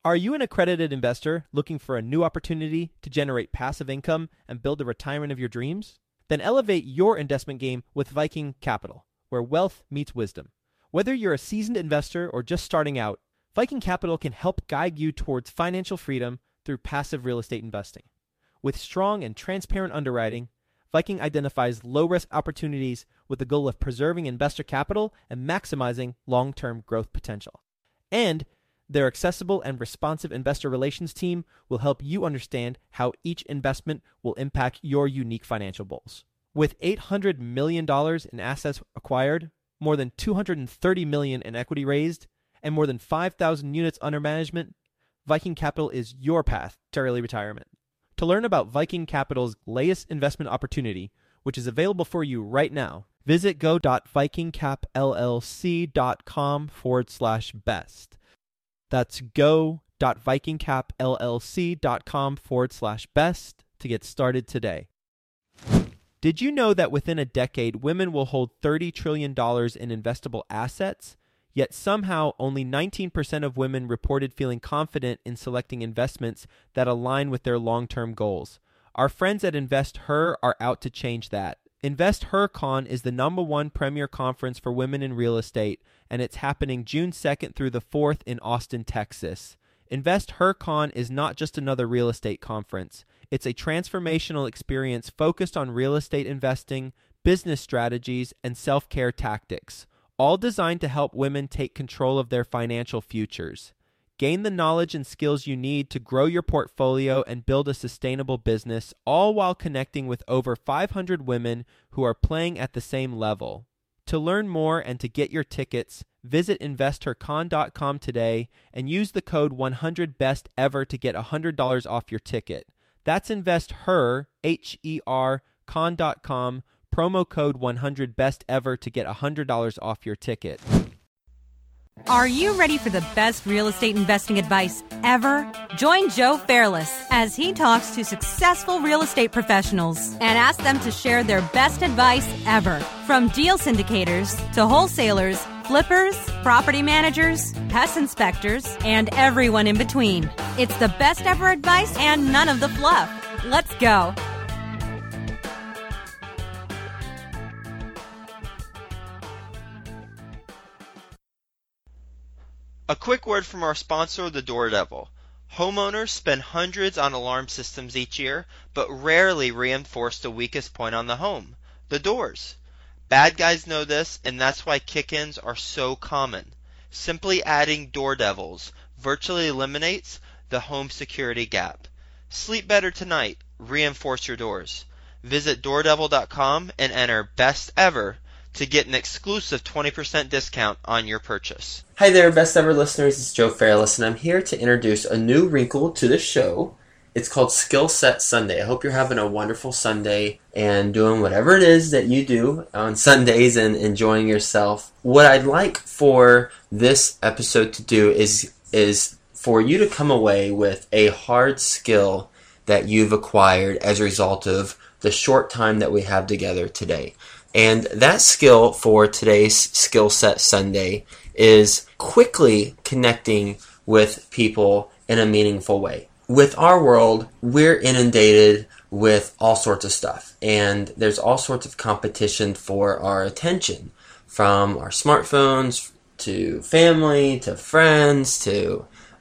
Are you an accredited investor looking for a new opportunity to generate passive income and build the retirement of your dreams? Then elevate your investment game with Viking Capital, where wealth meets wisdom. Whether you're a seasoned investor or just starting out, Viking Capital can help guide you towards financial freedom through passive real estate investing. With strong and transparent underwriting, Viking identifies low-risk opportunities with the goal of preserving investor capital and maximizing long-term growth potential. And their accessible and responsive investor relations team will help you understand how each investment will impact your unique financial goals. With $800 million in assets acquired, more than $230 million in equity raised, and more than 5,000 units under management, Viking Capital is your path to early retirement. To learn about Viking Capital's latest investment opportunity, which is available for you right now, visit go.vikingcapllc.com/best. That's go.vikingcapllc.com/best to get started today. Did you know that within a decade, women will hold $30 trillion in investable assets? Yet somehow only 19% of women reported feeling confident in selecting investments that align with their long-term goals. Our friends at InvestHer are out to change that. InvestHerCon is the #1 premier conference for women in real estate, and it's happening June 2nd through the 4th in Austin, Texas. InvestHerCon is not just another real estate conference. It's a transformational experience focused on real estate investing, business strategies, and self-care tactics, all designed to help women take control of their financial futures. Gain the knowledge and skills you need to grow your portfolio and build a sustainable business, all while connecting with over 500 women who are playing at the same level. To learn more and to get your tickets, visit InvestHerCon.com today and use the code 100BESTEVER to get $100 off your ticket. That's InvestHer, H-E-R, con.com, promo code 100BESTEVER to get $100 off your ticket. Are you ready for the best real estate investing advice ever? Join Joe Fairless as he talks to successful real estate professionals and asks them to share their best advice ever. From deal syndicators to wholesalers, flippers, property managers, pest inspectors, and everyone in between. It's the best ever advice and none of the fluff. Let's go. A quick word from our sponsor, the Door Devil. Homeowners spend hundreds on alarm systems each year, but rarely reinforce the weakest point on the home, the doors. Bad guys know this, and that's why kick-ins are so common. Simply adding Door Devils virtually eliminates the home security gap. Sleep better tonight. Reinforce your doors. Visit doordevil.com and enter Best Ever to get an exclusive 20% discount on your purchase. Hi there, Best Ever listeners. It's Joe Fairless, and I'm here to introduce a new wrinkle to the show. It's called Skill Set Sunday. I hope you're having a wonderful Sunday and doing whatever it is that you do on Sundays and enjoying yourself. What I'd like for this episode to do is for you to come away with a hard skill that you've acquired as a result of the short time that we have together today. And that skill for today's Skill Set Sunday is quickly connecting with people in a meaningful way. With our world, we're inundated with all sorts of stuff, and there's all sorts of competition for our attention, from our smartphones to family to friends to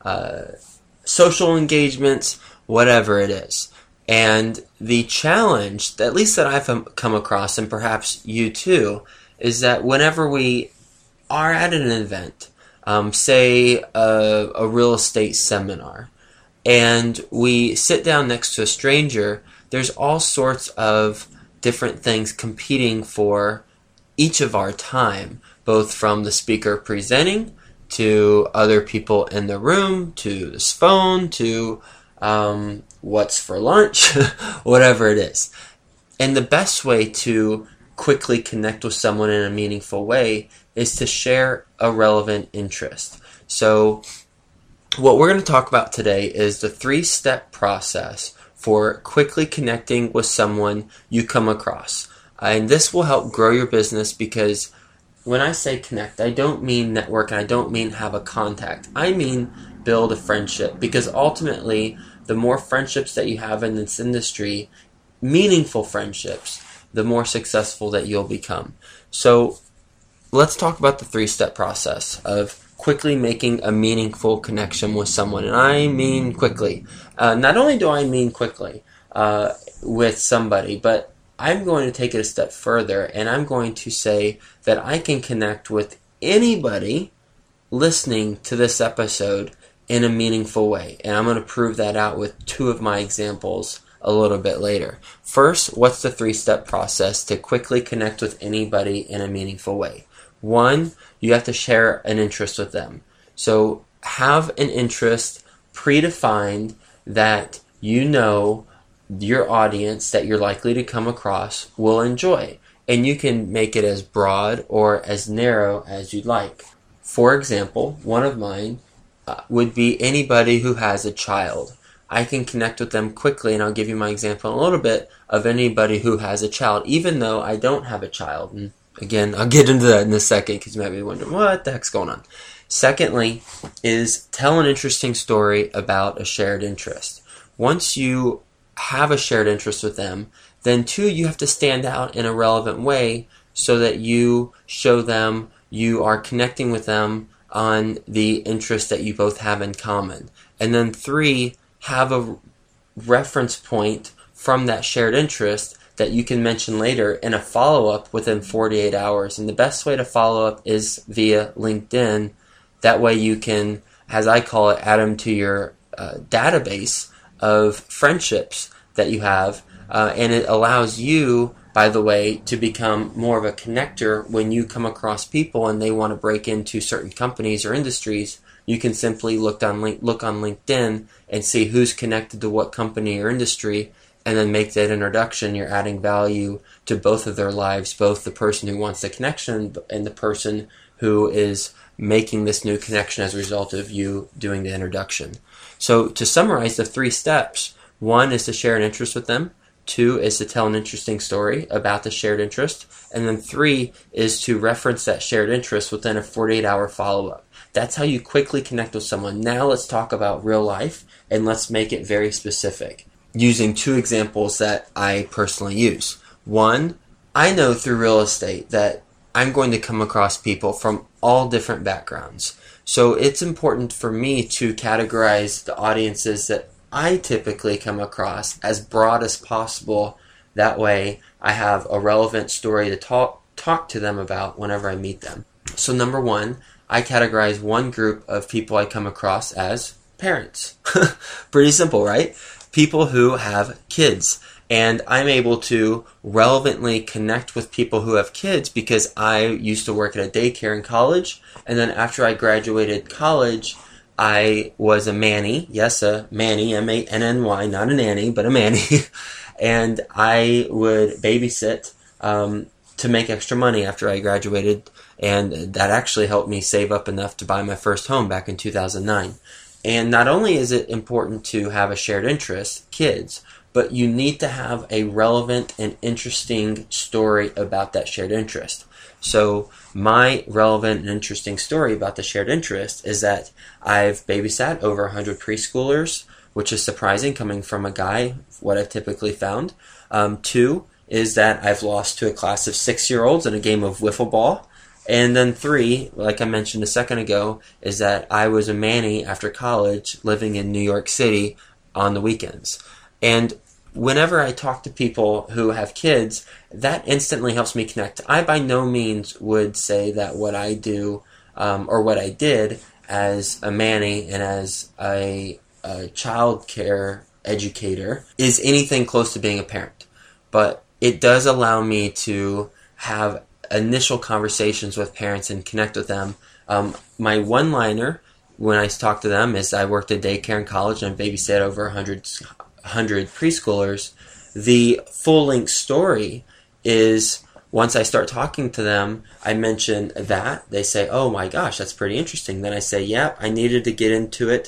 social engagements, whatever it is. And the challenge, at least that I've come across, and perhaps you too, is that whenever we are at an event, say a real estate seminar, and we sit down next to a stranger, there's all sorts of different things competing for each of our time, both from the speaker presenting to other people in the room, to this phone, to what's for lunch, whatever it is. And the best way to quickly connect with someone in a meaningful way is to share a relevant interest. So what we're going to talk about today is the 3-step process for quickly connecting with someone you come across. And this will help grow your business, because when I say connect, I don't mean network, and I don't mean have a contact. I mean build a friendship, because ultimately the more friendships that you have in this industry, meaningful friendships, the more successful that you'll become. So let's talk about the 3-step process of quickly making a meaningful connection with someone. And I mean quickly. Not only do I mean quickly with somebody, but I'm going to take it a step further, and I'm going to say that I can connect with anybody listening to this episode in a meaningful way. And I'm going to prove that out with 2 of my examples a little bit later. First, what's the 3-step process to quickly connect with anybody in a meaningful way? 1, you have to share an interest with them. So have an interest predefined that you know your audience that you're likely to come across will enjoy. And you can make it as broad or as narrow as you'd like. For example, one of mine would be anybody who has a child. I can connect with them quickly, and I'll give you my example in a little bit of anybody who has a child, even though I don't have a child. And again, I'll get into that in a second because you might be wondering, what the heck's going on? Secondly, is tell an interesting story about a shared interest. Once you have a shared interest with them, then 2, you have to stand out in a relevant way so that you show them you are connecting with them on the interest that you both have in common. And then 3, have a reference point from that shared interest that you can mention later in a follow-up within 48 hours. And the best way to follow up is via LinkedIn. That way you can, as I call it, add them to your database of friendships that you have. And it allows you, by the way, to become more of a connector when you come across people and they want to break into certain companies or industries. You can simply look on LinkedIn and see who's connected to what company or industry, and then make that introduction. You're adding value to both of their lives, both the person who wants the connection and the person who is making this new connection as a result of you doing the introduction. So to summarize the 3 steps, 1 is to share an interest with them. 2 is to tell an interesting story about the shared interest. And then 3 is to reference that shared interest within a 48-hour follow-up. That's how you quickly connect with someone. Now let's talk about real life, and let's make it very specific, using 2 examples that I personally use. 1, I know through real estate that I'm going to come across people from all different backgrounds. So it's important for me to categorize the audiences that I typically come across as broad as possible. That way I have a relevant story to talk to them about whenever I meet them. So number 1, I categorize one group of people I come across as parents. Pretty simple, right? People who have kids. And I'm able to relevantly connect with people who have kids because I used to work at a daycare in college. And then after I graduated college, I was a manny. Yes, a manny, M-A-N-N-Y, not a nanny, but a manny. And I would babysit to make extra money after I graduated. And that actually helped me save up enough to buy my first home back in 2009. And not only is it important to have a shared interest, kids, but you need to have a relevant and interesting story about that shared interest. So my relevant and interesting story about the shared interest is that I've babysat over 100 preschoolers, which is surprising coming from a guy, what I've typically found. 2 is that I've lost to a class of 6-year-olds in a game of wiffle ball. And then 3, like I mentioned a second ago, is that I was a manny after college living in New York City on the weekends. And whenever I talk to people who have kids, that instantly helps me connect. I by no means would say that what I do or what I did as a manny and as a child care educator is anything close to being a parent. But it does allow me to have initial conversations with parents and connect with them. My one-liner when I talk to them is I worked at daycare in college and I babysat over 100 preschoolers. The full-length story is once I start talking to them, I mention that. They say, oh my gosh, that's pretty interesting. Then I say, yeah, I needed to get into it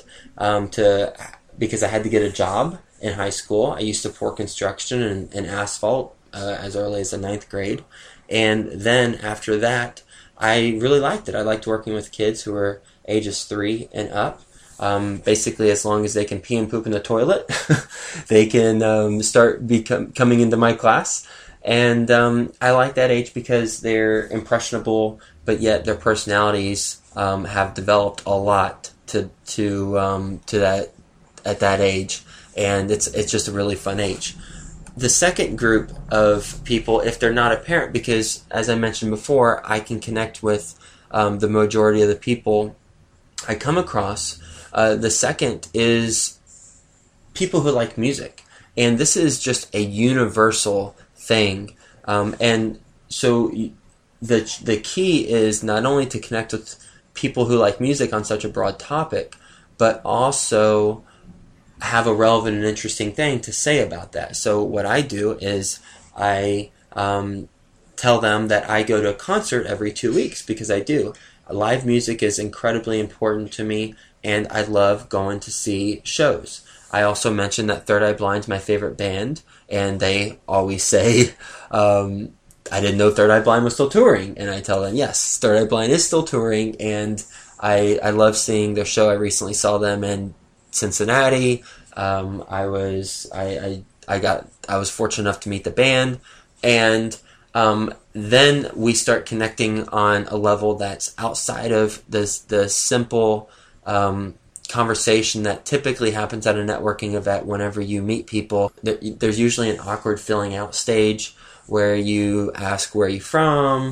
because I had to get a job in high school. I used to pour construction and asphalt as early as the 9th grade. And then after that, I really liked it. I liked working with kids who were ages 3 and up. Basically, as long as they can pee and poop in the toilet, they can start coming into my class. And I like that age because they're impressionable, but yet their personalities have developed a lot to that at that age, and it's just a really fun age. The second group of people, if they're not a parent, because as I mentioned before, I can connect with the majority of the people I come across. The second is people who like music, and this is just a universal thing. And so the key is not only to connect with people who like music on such a broad topic, but also have a relevant and interesting thing to say about that. So what I do is I tell them that I go to a concert every 2 weeks, because I do. Live music is incredibly important to me, and I love going to see shows. I also mentioned that Third Eye Blind's my favorite band, and they always say, I didn't know Third Eye Blind was still touring. And I tell them, yes, Third Eye Blind is still touring, and I love seeing their show. I recently saw them in Cincinnati. I was fortunate enough to meet the band, and then we start connecting on a level that's outside of the simple conversation that typically happens at a networking event. Whenever you meet people, there's usually an awkward filling out stage where you ask, where are you from,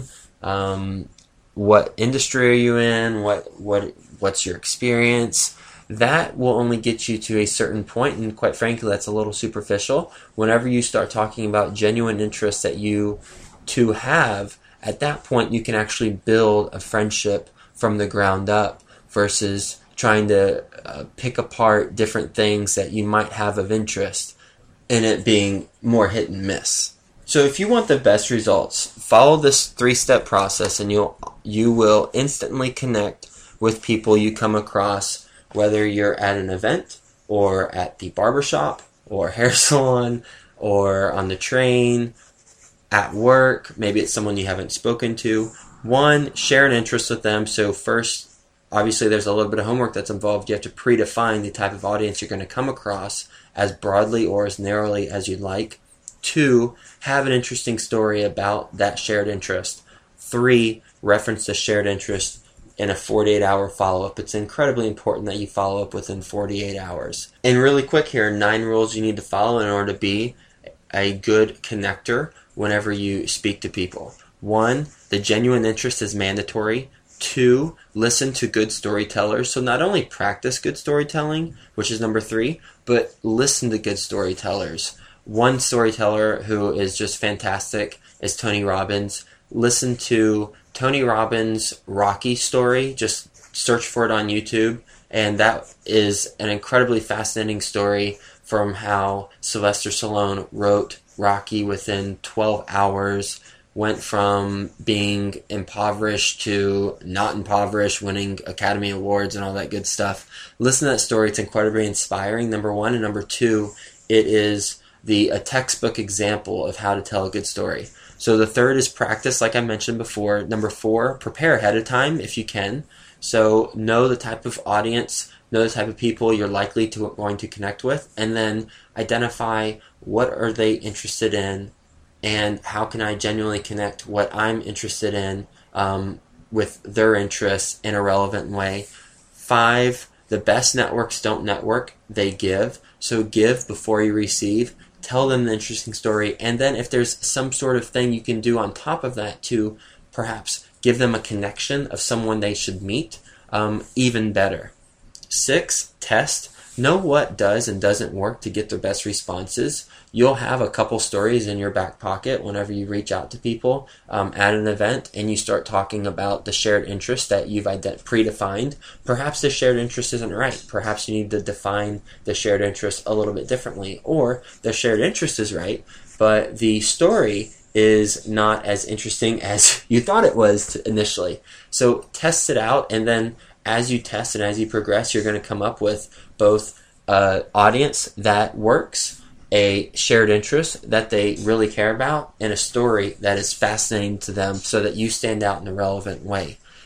what industry are you in, what's your experience. That will only get you to a certain point, and quite frankly, that's a little superficial. Whenever you start talking about genuine interests that you two have, at that point you can actually build a friendship from the ground up, versus trying to pick apart different things that you might have of interest, and it being more hit and miss. So if you want the best results, follow this 3-step process, and you will instantly connect with people you come across, whether you're at an event, or at the barbershop, or hair salon, or on the train, at work. Maybe it's someone you haven't spoken to. One, share an interest with them. So first, obviously there's a little bit of homework that's involved. You have to predefine the type of audience you're going to come across as broadly or as narrowly as you'd like. 2, have an interesting story about that shared interest. 3, reference the shared interest in a 48-hour follow-up. It's incredibly important that you follow up within 48 hours. And really quick here, 9 rules you need to follow in order to be a good connector whenever you speak to people. 1, the genuine interest is mandatory. 2, listen to good storytellers. So not only practice good storytelling, which is number 3, but listen to good storytellers. One storyteller who is just fantastic is Tony Robbins. Listen to Tony Robbins' Rocky story. Just search for it on YouTube, and that is an incredibly fascinating story from how Sylvester Stallone wrote Rocky within 12 hours, went from being impoverished to not impoverished, winning Academy Awards and all that good stuff. Listen to that story. It's incredibly inspiring, number 1. And number 2, it is a textbook example of how to tell a good story. So the third is practice, like I mentioned before. Number 4, prepare ahead of time if you can. So know the type of audience, know the type of people you're likely going to connect with, and then identify what are they interested in, and how can I genuinely connect what I'm interested in with their interests in a relevant way. 5, the best networks don't network, they give. So give before you receive. Tell them the interesting story, and then if there's some sort of thing you can do on top of that to perhaps give them a connection of someone they should meet, even better. 6, test. Know what does and doesn't work to get the best responses. You'll have a couple stories in your back pocket whenever you reach out to people at an event and you start talking about the shared interest that you've predefined. Perhaps the shared interest isn't right. Perhaps you need to define the shared interest a little bit differently. Or the shared interest is right, but the story is not as interesting as you thought it was initially. So test it out, and then as you test and as you progress, you're going to come up with both an audience that works, a shared interest that they really care about, and a story that is fascinating to them so that you stand out in a relevant way.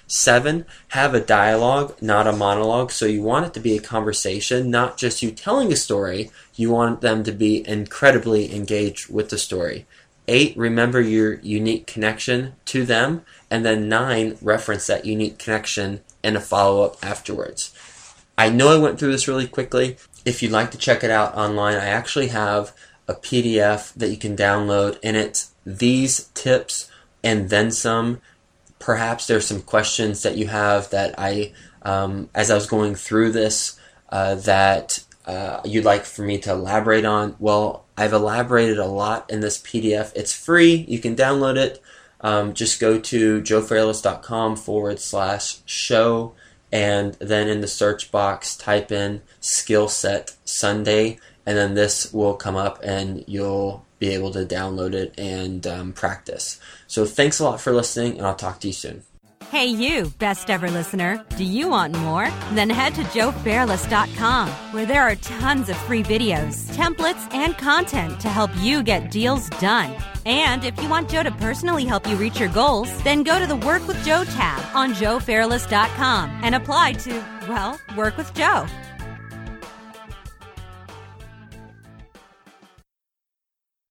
7, have a dialogue, not a monologue. So you want it to be a conversation, not just you telling a story. You want them to be incredibly engaged with the story. 8, remember your unique connection to them. And then 9, reference that unique connection in a follow-up afterwards. I know I went through this really quickly. If you'd like to check it out online, I actually have a PDF that you can download, and it's these tips and then some. Perhaps there's some questions that you have that as I was going through this, that you'd like for me to elaborate on. Well, I've elaborated a lot in this PDF. It's free. You can download it. Just go to joefairless.com/show, and then in the search box, type in Skill Set Sunday, and then this will come up and you'll be able to download it and practice. So thanks a lot for listening, and I'll talk to you soon. Hey you, best ever listener. Do you want more? Then head to joefairless.com, where there are tons of free videos, templates, and content to help you get deals done. And if you want Joe to personally help you reach your goals, then go to the Work with Joe tab on joefairless.com and apply to, well, work with Joe.